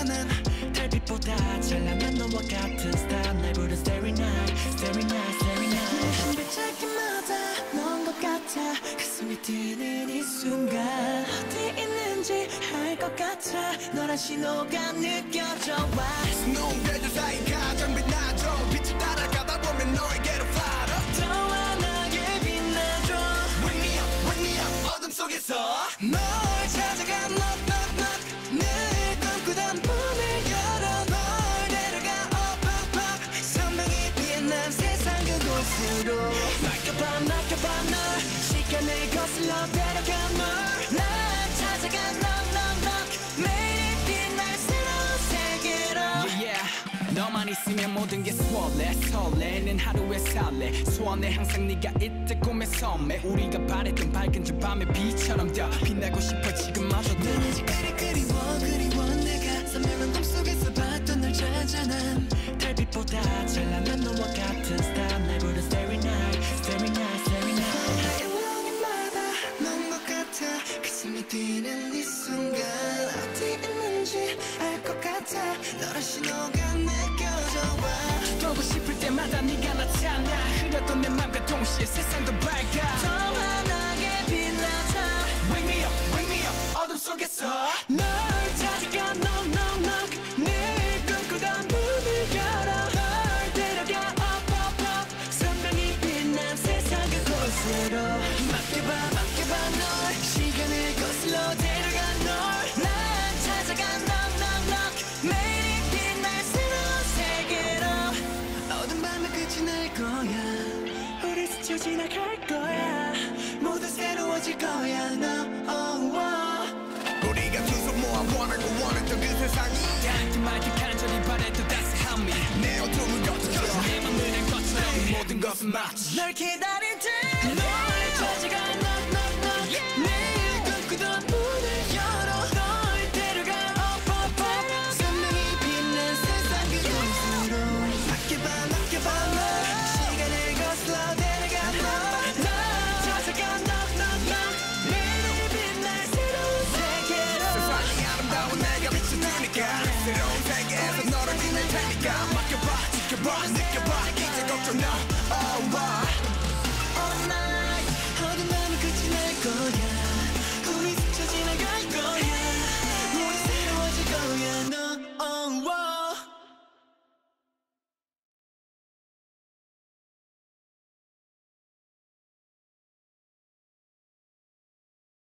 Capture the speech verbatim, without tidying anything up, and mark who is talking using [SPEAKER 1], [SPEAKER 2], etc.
[SPEAKER 1] 찾아가는 달빛보다 찬란한 너와 같은 스타일 날 부른 Starry Night Starry Night Starry Night 한 발짝마다 넌 것 같아 가슴이 뛰는 이 순간 어디 있는지 알 것 같아 너란 신호가 느껴져 와
[SPEAKER 2] 눈대줄 사이 가장 빛나죠 빛을 따라가다 보면 너에게로 fly up
[SPEAKER 1] 더 환하게 빛나줘
[SPEAKER 2] Wake me up, wake me up 어둠 속에서
[SPEAKER 1] 널 찾아가 knock knock knock 늘 꿈꾸던 문을 열어 널 데려가 up up up 선명히 빛난 세상 그곳으로 맡겨봐 맡겨봐 널 시간을 거슬러 데려가 널난 찾아가 knock knock knock 매일 빛날 새로운 세계로
[SPEAKER 3] yeah, yeah. 너만 있으면 모든 게 설레 설레는 하루에 살래 소원해 항상 네가 있을 꿈의 섬에 우리가 바랬던 밝은 저 밤의 빛처럼 더 빛나고 싶어 지금마저
[SPEAKER 1] 눈이 지그리 그리워 그리워 내가 선명한 꿈속에서 봤던 널 찾아 난 달빛보다 찬란한 너와 같은 스타일 날 부른 Starry Night Starry Night Starry Night 하얀 멍이마다 넌 것 같아 가슴이 뛰는 이 순간 어디 있는지 알 것 같아 너란 신호가 느껴져 와
[SPEAKER 3] 보고 싶을 때마다 네가 나타나 흐렸던 내 맘과 동시에 세상도 밝아
[SPEAKER 1] 더 환하게 빛나자
[SPEAKER 2] Wake me up, wake me up 어둠 속에서
[SPEAKER 1] 널 찾아가 knock knock knock 늘 꿈꾸던 문을 열어 널 데려가 up up up 선명히 빛난 세상 그곳으로 맡겨봐 맡겨봐 널 시간을 거슬러 데려가 널난 찾아가 knock knock knock 매일 빛날 새로운 세계로 어두운 밤의 끝이 날 거야 우리 스쳐 지나갈 거야 모두 새로워질 거야 no oh, oh.
[SPEAKER 2] 우리가 두 손 모아 원하고 원했던 그 세상이
[SPEAKER 3] 닿지 말듯 간절히 바랬던 따스함이
[SPEAKER 2] 내 어둠을 거쳐져
[SPEAKER 3] 내 맘을 한 것처럼 모든 것은 마치
[SPEAKER 1] 널 기다릴 테널 찾아가 knock knock knock 늘 꿈꾸던 문을 열어 널 데려가 up up up 선명히 빛난 세상 그곳으로 맡겨봐 맡겨봐 널 시간을 거슬러 데려가 널난 찾아가 knock knock knock 매일 빛날 새로운 세계로
[SPEAKER 2] 세상이 아름다운 내가 비춘 테니까 새로운 세계에서 너를 빛낼 테니까 맡겨봐 지켜봐 느껴봐 이제 걱정 너